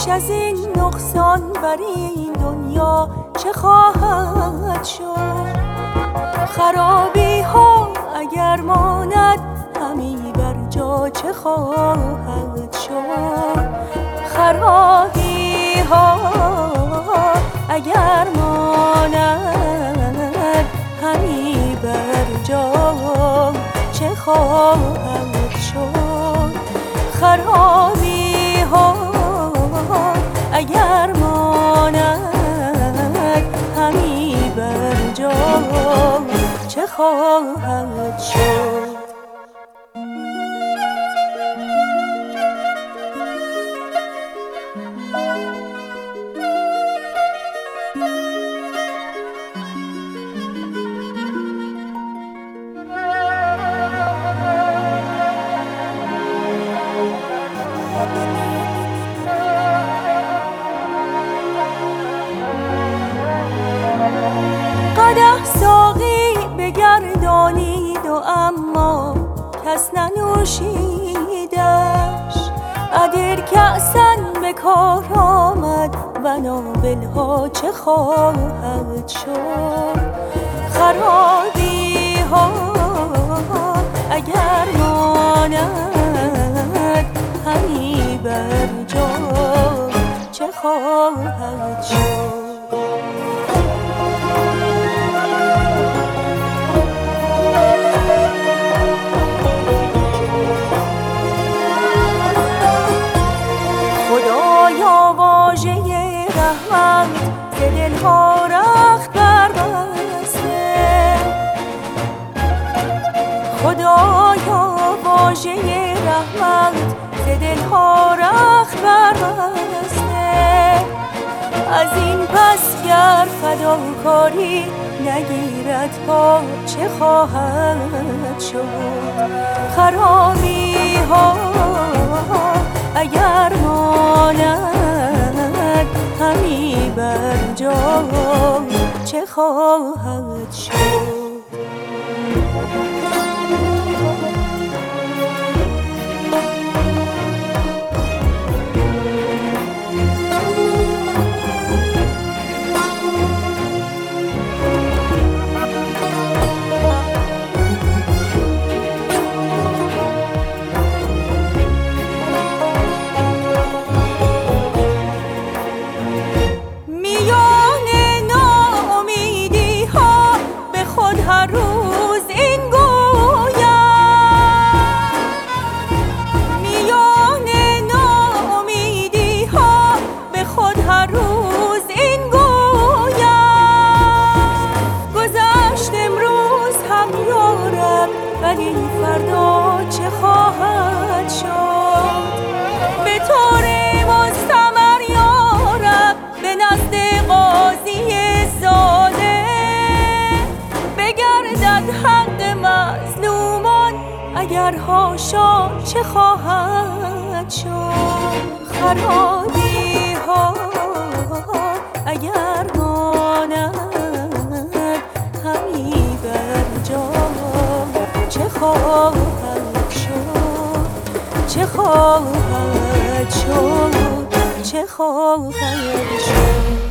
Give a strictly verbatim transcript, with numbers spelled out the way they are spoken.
بیش از این نقصان بر این دنیا چه خواهد شد؟ خرابی ها اگر ماند همی بر جا چه خواهد شد؟ خرابی ها اگر ماند همی بر جا چه خواهد شد؟ خرابی ها اگر ماند همی بر جا چه خواهد شد؟ قدح ساقی بگردانید و اما کس ننوشیدش. ادر کأسن به کار آمد و نابلها چه خواهد شد؟ خرابی ها اگر ماند همی بر جا چه خواهد شد؟ خدایا واژه رحمت ز دلها رخت بربسته. خدایا واژه رحمت ز دلها رخت بربسته. از این پس گر فداکاری نگیرد پا چه خواهد شد؟ خرابی ها اگر ماند همی بر جا چه خواهد شد؟ هر روز این گویم میان ناامیدی ها به خود هر روز این گویم. گذشت امروز هم یارب ولی فردا چه خواهد شد؟ به طور مستمر یارب به نزد قاضی زاده بگردد حق مظلومان اگر حاشا چه خواهد شد؟ خرابی ها اگر ماند همی بر جا چه خواهد شد؟ چه خواهد شد؟ چه خواهد شد؟